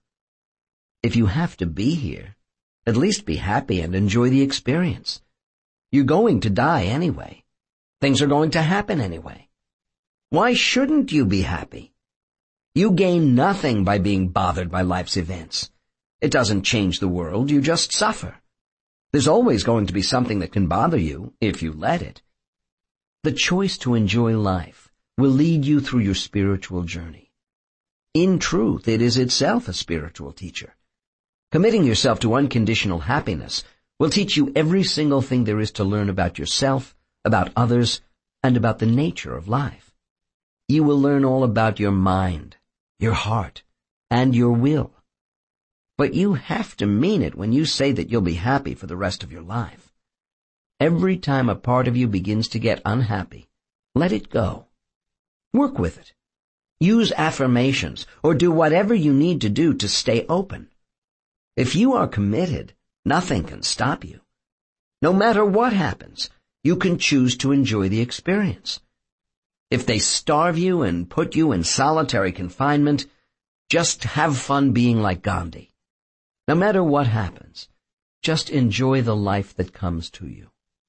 If you have to be here, at least be happy and enjoy the experience. You're going to die anyway. Things are going to happen anyway. Why shouldn't you be happy? You gain nothing by being bothered by life's events. It doesn't change the world, you just suffer. There's always going to be something that can bother you, if you let it. The choice to enjoy life will lead you through your spiritual journey. In truth, it is itself a spiritual teacher. Committing yourself to unconditional happiness will teach you every single thing there is to learn about yourself, about others, and about the nature of life. You will learn all about your mind, your heart, and your will. But you have to mean it when you say that you'll be happy for the rest of your life. Every time a part of you begins to get unhappy, let it go. Work with it. Use affirmations or do whatever you need to do to stay open. If you are committed, nothing can stop you. No matter what happens, you can choose to enjoy the experience. If they starve you and put you in solitary confinement, just have fun being like Gandhi. No matter what happens, just enjoy the life that comes to you.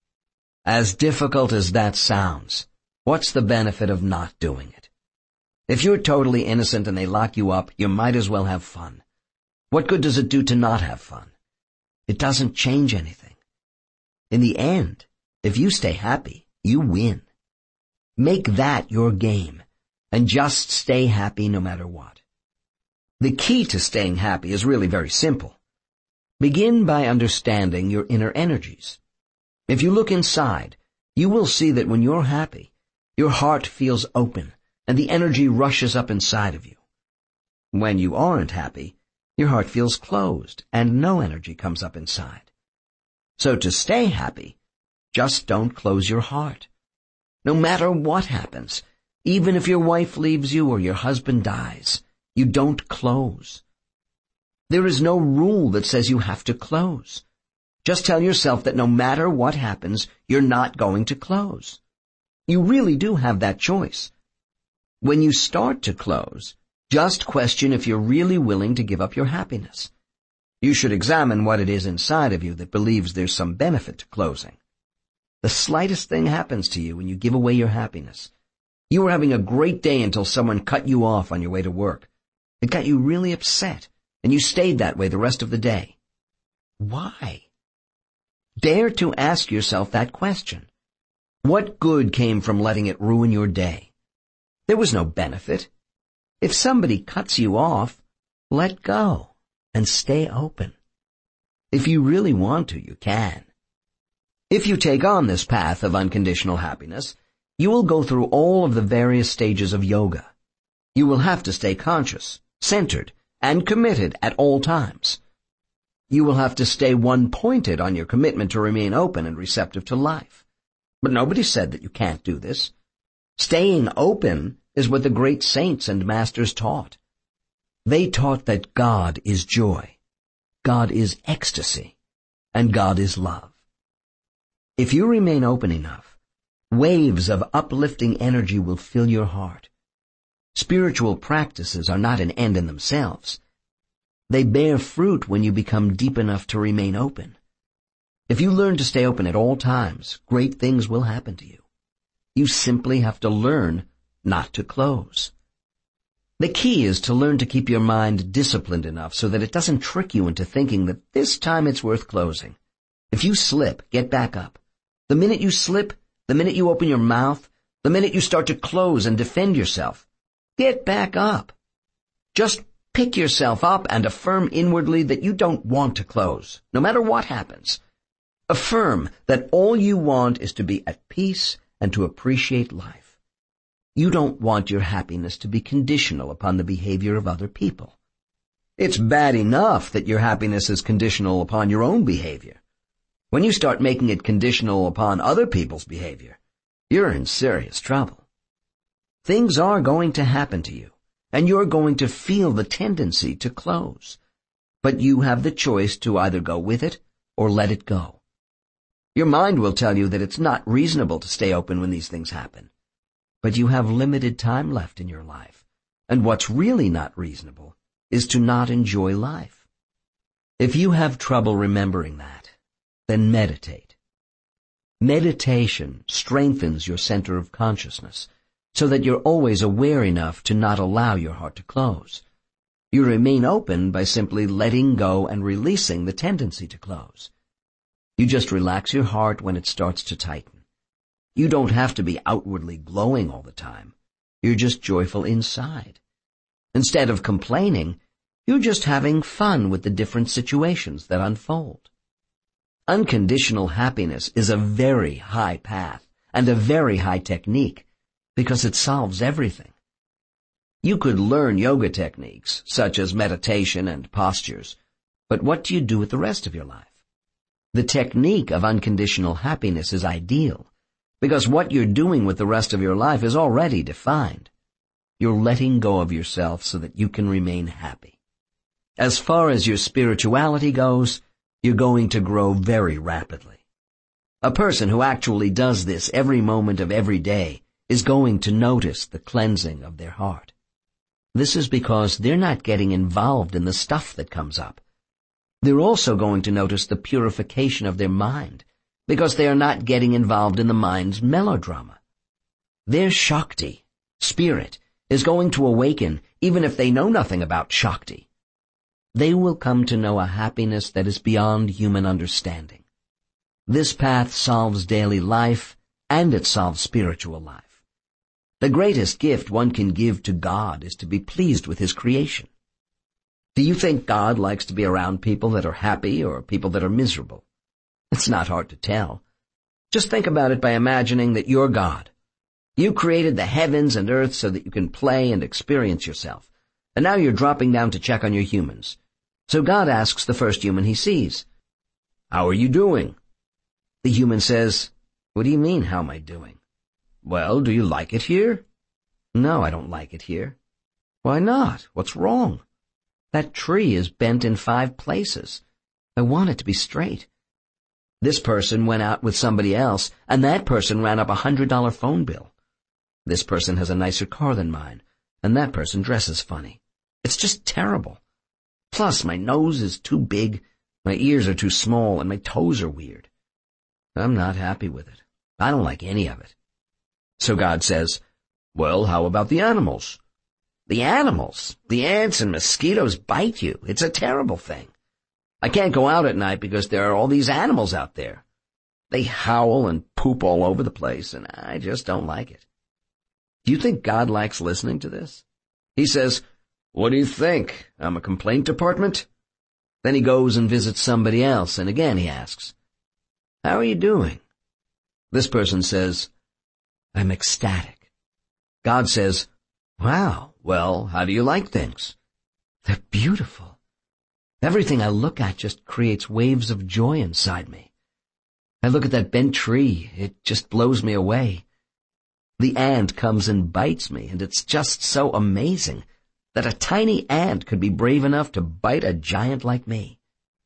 As difficult as that sounds, what's the benefit of not doing it? If you're totally innocent and they lock you up, you might as well have fun. What good does it do to not have fun? It doesn't change anything. In the end, if you stay happy, you win. Make that your game, and just stay happy no matter what. The key to staying happy is really very simple. Begin by understanding your inner energies. If you look inside, you will see that when you're happy, your heart feels open, and the energy rushes up inside of you. When you aren't happy, your heart feels closed, and no energy comes up inside. So to stay happy, just don't close your heart. No matter what happens, even if your wife leaves you or your husband dies, you don't close. There is no rule that says you have to close. Just tell yourself that no matter what happens, you're not going to close. You really do have that choice. When you start to close, just question if you're really willing to give up your happiness. You should examine what it is inside of you that believes there's some benefit to closing. The slightest thing happens to you when you give away your happiness. You were having a great day until someone cut you off on your way to work. It got you really upset, and you stayed that way the rest of the day. Why? Dare to ask yourself that question. What good came from letting it ruin your day? There was no benefit. If somebody cuts you off, let go and stay open. If you really want to, you can. If you take on this path of unconditional happiness, you will go through all of the various stages of yoga. You will have to stay conscious, centered, and committed at all times. You will have to stay one-pointed on your commitment to remain open and receptive to life. But nobody said that you can't do this. Staying open is what the great saints and masters taught. They taught that God is joy. God is ecstasy, and God is love. If you remain open enough, waves of uplifting energy will fill your heart. Spiritual practices are not an end in themselves. They bear fruit when you become deep enough to remain open. If you learn to stay open at all times, great things will happen to you. You simply have to learn not to close. The key is to learn to keep your mind disciplined enough so that it doesn't trick you into thinking that this time it's worth closing. If you slip, get back up. The minute you slip, the minute you open your mouth, the minute you start to close and defend yourself, get back up. Just pick yourself up and affirm inwardly that you don't want to close, no matter what happens. Affirm that all you want is to be at peace and to appreciate life. You don't want your happiness to be conditional upon the behavior of other people. It's bad enough that your happiness is conditional upon your own behavior. When you start making it conditional upon other people's behavior, you're in serious trouble. Things are going to happen to you, and you're going to feel the tendency to close. But you have the choice to either go with it or let it go. Your mind will tell you that it's not reasonable to stay open when these things happen. But you have limited time left in your life, and what's really not reasonable is to not enjoy life. If you have trouble remembering that, then meditate. Meditation strengthens your center of consciousness so that you're always aware enough to not allow your heart to close. You remain open by simply letting go and releasing the tendency to close. You just relax your heart when it starts to tighten. You don't have to be outwardly glowing all the time. You're just joyful inside. Instead of complaining, you're just having fun with the different situations that unfold. Unconditional happiness is a very high path and a very high technique because it solves everything. You could learn yoga techniques such as meditation and postures, but what do you do with the rest of your life? The technique of unconditional happiness is ideal, because what you're doing with the rest of your life is already defined. You're letting go of yourself so that you can remain happy. As far as your spirituality goes, you're going to grow very rapidly. A person who actually does this every moment of every day is going to notice the cleansing of their heart. This is because they're not getting involved in the stuff that comes up. They're also going to notice the purification of their mind, because they are not getting involved in the mind's melodrama. Their Shakti, spirit, is going to awaken even if they know nothing about Shakti. They will come to know a happiness that is beyond human understanding. This path solves daily life, and it solves spiritual life. The greatest gift one can give to God is to be pleased with His creation. Do you think God likes to be around people that are happy or people that are miserable? It's not hard to tell. Just think about it by imagining that you're God. You created the heavens and earth so that you can play and experience yourself. And now you're dropping down to check on your humans. So God asks the first human He sees, "How are you doing?" The human says, "What do you mean, how am I doing?" "Well, do you like it here?" "No, I don't like it here." "Why not? What's wrong?" "That tree is bent in five places. I want it to be straight." This person went out with somebody else, and that person ran up a hundred dollar phone bill. This person has a nicer car than mine, and that person dresses funny. It's just terrible. Plus, my nose is too big, my ears are too small, and my toes are weird. I'm not happy with it. I don't like any of it. So God says, "Well, how about the animals?" "The animals? The ants and mosquitoes bite you. It's a terrible thing. I can't go out at night because there are all these animals out there. They howl and poop all over the place, and I just don't like it." Do you think God likes listening to this? He says, "What do you think? I'm a complaint department?" Then he goes and visits somebody else, and again he asks, "How are you doing?" This person says, "I'm ecstatic." God says, "Wow, well, how do you like things?" "They're beautiful. Everything I look at just creates waves of joy inside me. I look at that bent tree, it just blows me away. The ant comes and bites me, and it's just so amazing that a tiny ant could be brave enough to bite a giant like me.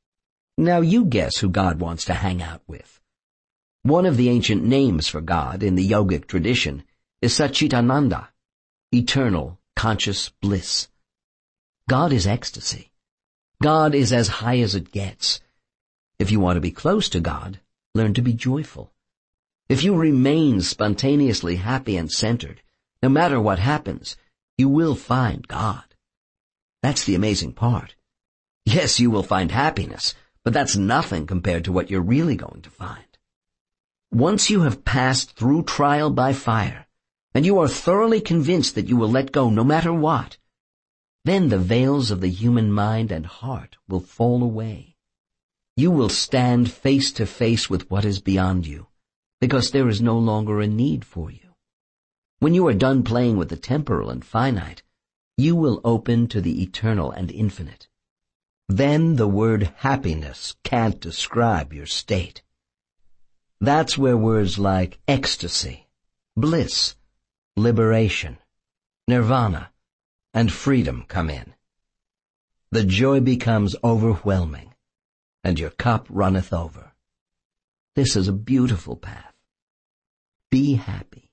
Now you guess who God wants to hang out with. One of the ancient names for God in the yogic tradition is Satchitananda, eternal, conscious bliss. God is ecstasy. God is as high as it gets. If you want to be close to God, learn to be joyful. If you remain spontaneously happy and centered, no matter what happens, you will find God. That's the amazing part. Yes, you will find happiness, but that's nothing compared to what you're really going to find. Once you have passed through trial by fire, and you are thoroughly convinced that you will let go no matter what, then the veils of the human mind and heart will fall away. You will stand face to face with what is beyond you, because there is no longer a need for you. When you are done playing with the temporal and finite, you will open to the eternal and infinite. Then the word happiness can't describe your state. That's where words like ecstasy, bliss, liberation, nirvana, and freedom come in. The joy becomes overwhelming, and your cup runneth over. This is a beautiful path. Be happy.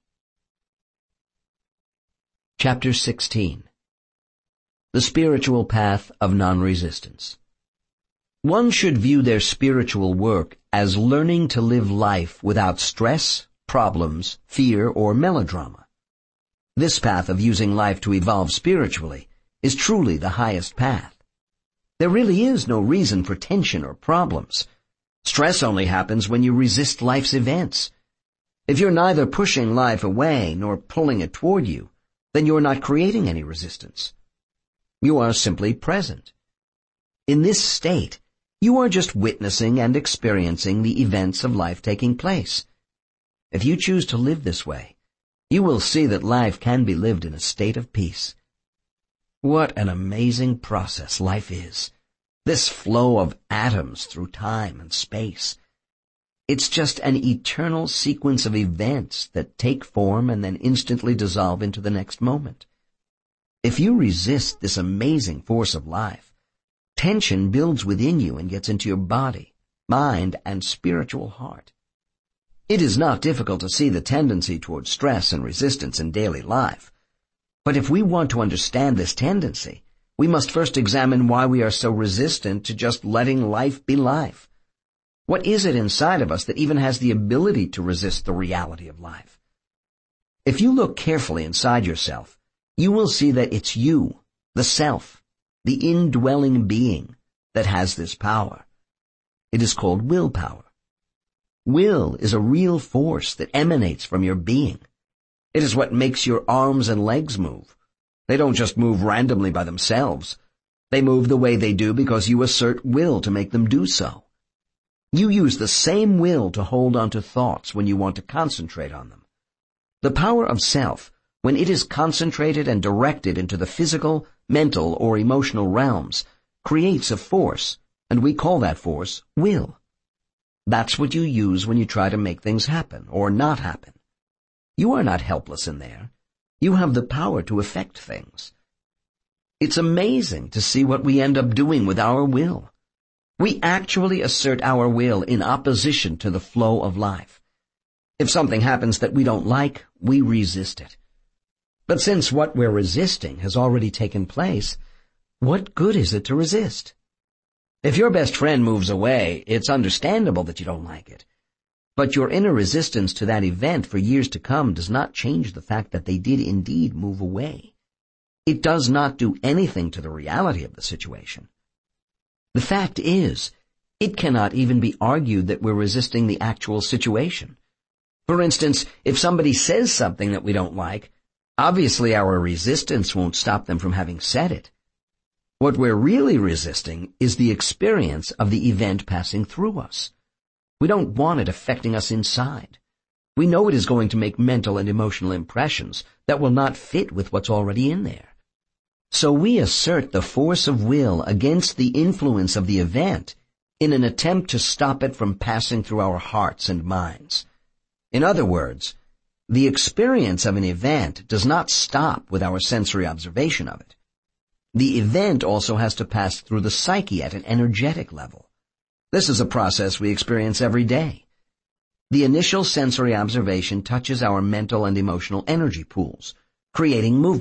Chapter sixteen. The Spiritual Path of Non-Resistance. One should view their spiritual work as learning to live life without stress, problems, fear, or melodrama. This path of using life to evolve spiritually is truly the highest path. There really is no reason for tension or problems. Stress only happens when you resist life's events. If you're neither pushing life away nor pulling it toward you, then you're not creating any resistance. You are simply present. In this state, you are just witnessing and experiencing the events of life taking place. If you choose to live this way, you will see that life can be lived in a state of peace. What an amazing process life is. This flow of atoms through time and space. It's just an eternal sequence of events that take form and then instantly dissolve into the next moment. If you resist this amazing force of life, tension builds within you and gets into your body, mind, and spiritual heart. It is not difficult to see the tendency toward stress and resistance in daily life. But if we want to understand this tendency, we must first examine why we are so resistant to just letting life be life. What is it inside of us that even has the ability to resist the reality of life? If you look carefully inside yourself, you will see that it's you, the self, the indwelling being, that has this power. It is called willpower. Will is a real force that emanates from your being. It is what makes your arms and legs move. They don't just move randomly by themselves. They move the way they do because you assert will to make them do so. You use the same will to hold on to thoughts when you want to concentrate on them. The power of self, when it is concentrated and directed into the physical, mental, or emotional realms, creates a force, and we call that force will. That's what you use when you try to make things happen or not happen. You are not helpless in there. You have the power to affect things. It's amazing to see what we end up doing with our will. We actually assert our will in opposition to the flow of life. If something happens that we don't like, we resist it. But since what we're resisting has already taken place, what good is it to resist? If your best friend moves away, it's understandable that you don't like it. But your inner resistance to that event for years to come does not change the fact that they did indeed move away. It does not do anything to the reality of the situation. The fact is, it cannot even be argued that we're resisting the actual situation. For instance, if somebody says something that we don't like, obviously our resistance won't stop them from having said it. What we're really resisting is the experience of the event passing through us. We don't want it affecting us inside. We know it is going to make mental and emotional impressions that will not fit with what's already in there. So we assert the force of will against the influence of the event in an attempt to stop it from passing through our hearts and minds. In other words, the experience of an event does not stop with our sensory observation of it. The event also has to pass through the psyche at an energetic level. This is a process we experience every day. The initial sensory observation touches our mental and emotional energy pools, creating movement.